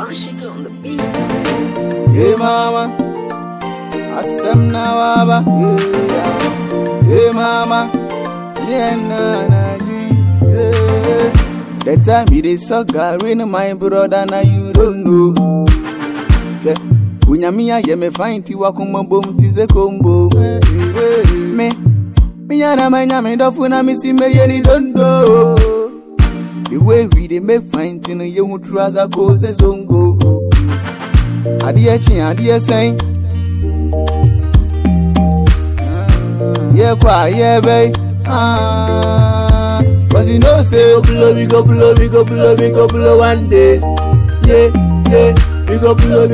Shake it on the beat. Hey mama, asem na waba. Hey mama, yeah na na yeah. That time you dey suck Gary, my brother, now you don't know. Unyamiya ye me find ti wakuma bom ti ze combo. Me yana manya me dofu na mi si me ye ni don't know. The way we dey make fine tin ye hu trouser go ze zongo. Adie chin adie sen. Yeah kwa yeah bay. Cause you know say we go blow one day. Yeah. We go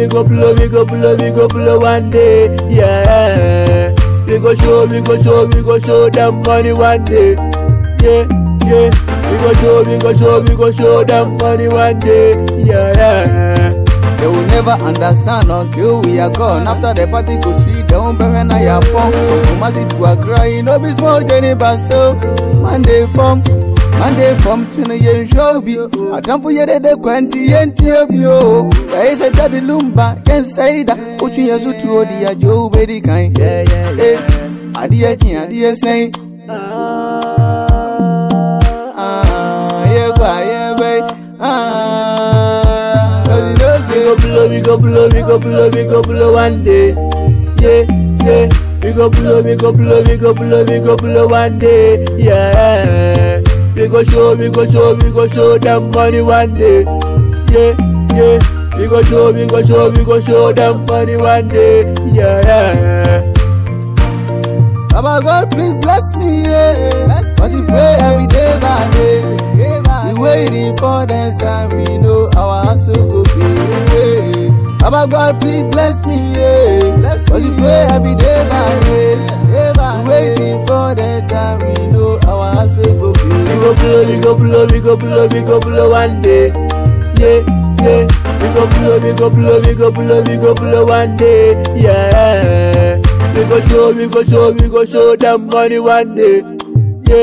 blow one day. Yeah. We go show them money one day. Yeah. We go show them money one day. Yeah. They will never understand until we are gone. After the party go sweet, they won't bury na ya phone. From Kumasi to Accra, you know be small journey, but still Monday from Tinaye show be. I don't forget the quanti and tio. There is a daddy lumba, can say that. Put you to the Joe Betty kind. Yeah. Adia say. We go blow one day. Yeah. We go blow one day. Yeah. We go show them money one day. Yeah. We go show them money one day. Yeah. Baba God, please bless me, yeah. Cause we pray every day by day. We waiting for that time, we know our hustle go pay. Baba God, please bless me, yeah. Cause we pray every day by day. We waiting for that time, we know our hustle go pay. We go blow one day. Yeah. We go blow one day. Yeah. We go show them money one day.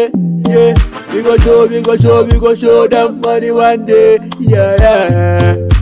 Yeah. We go show them money one day. Yeah.